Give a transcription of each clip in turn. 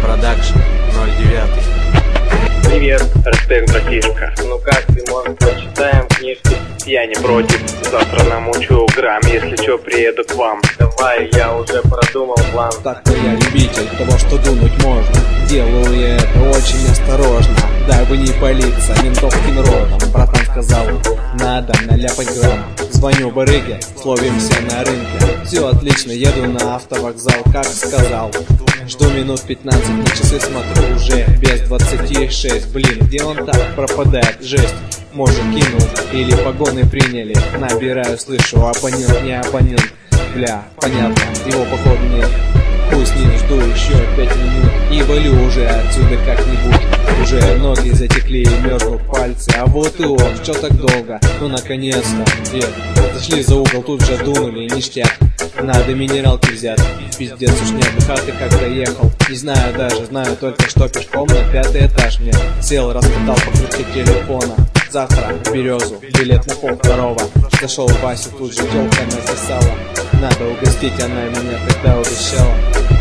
Продакшн 09. Привет, Растек, братишка. Ну как ты, может, почитаем книжки? Я не против, завтра намучу грамм. Если чё, приеду к вам. Давай, я уже продумал план. Так-то я любитель того, что дунуть можно. Делаю я это очень осторожно, дабы не палиться ментовским ротом. Братан сказал, надо наляпать грамм. Звоню барыге, словимся на рынке. Все отлично, еду на автовокзал, как сказал. Жду минут 15, на часы смотрю, уже без 26. Блин, где он так пропадает? Жесть, может кинул или погоны приняли. Набираю, слышу, абонент, не абонент. Бля, понятно, его походу нет. Хуй с ним, жду еще 5 минут и валю уже отсюда как-нибудь. Уже ноги затекли и мерзнут пальцы. А вот и он, чё так долго? Ну наконец-то. Зашли за угол, тут же дунули, ништяк. Надо минералки взять. Пиздец, уж не отдыхал ты как доехал. Не знаю даже, знаю только что пешком на 5-й этаж мне. Сел, раскатал покрытки телефона. Завтра в Березу, билет на пол-второго. Зашел в Васю, тут же тёлка написала. Надо угостить, она меня тогда обещала.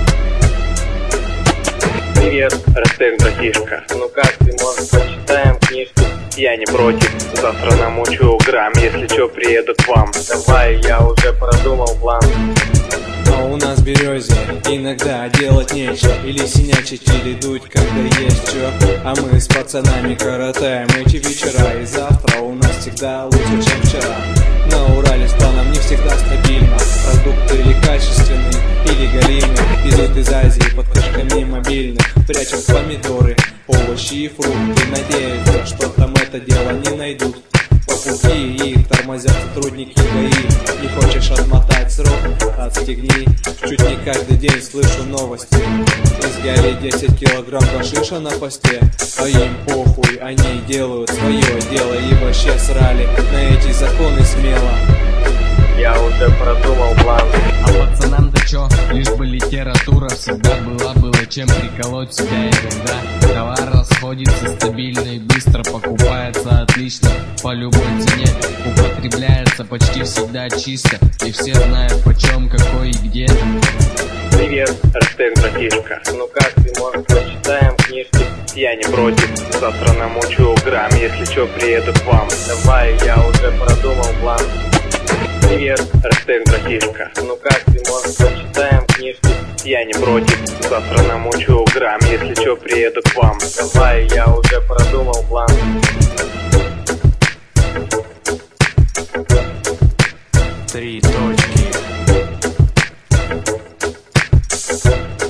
Привет, Растек, братишка. Ну как ты, может, почитаем книжки? Я не против, завтра намучу грамм. Если чё, приеду к вам. Давай, я уже продумал план. А у нас в Березе иногда делать нечего. Или синячить, или дуть, когда есть чё. А мы с пацанами коротаем эти вечера. И завтра у нас всегда лучше, чем вчера. На Урале с планом не всегда стабильно. Продукты или качественные, или галимые. Везут из Азии под крышками мобильных. Прячут помидоры, овощи и фрукты. Надеются, что там это дело не найдут. По пути их тормозят сотрудники ГАИ. Не хочешь отмотать срок? Отстегни. Чуть не каждый день слышу новости. Изъяли 10 килограмм гашиша на посте. А им похуй, они делают свое дело. И вообще срали на эти законы смело. Я уже продумал план. А пацанам-то чё? Лишь бы литература всегда было чем приколоть себя. И когда товар расходится стабильно и быстро, покупается отлично по любой цене, употребляется почти всегда чисто, и все знают почем, какой и где. Привет, Растек, братишка. Ну как ты, может, почитаем книжки? Я не против, завтра намучу грамм. Если чё, приеду к вам. Давай, я уже продумал план. Привет, Растек, братишка. Ну как ты, может, почитаем книжки? Я не против, завтра намучу грамм. Если чё, приеду к вам. Давай, я уже продумал план. Три точки.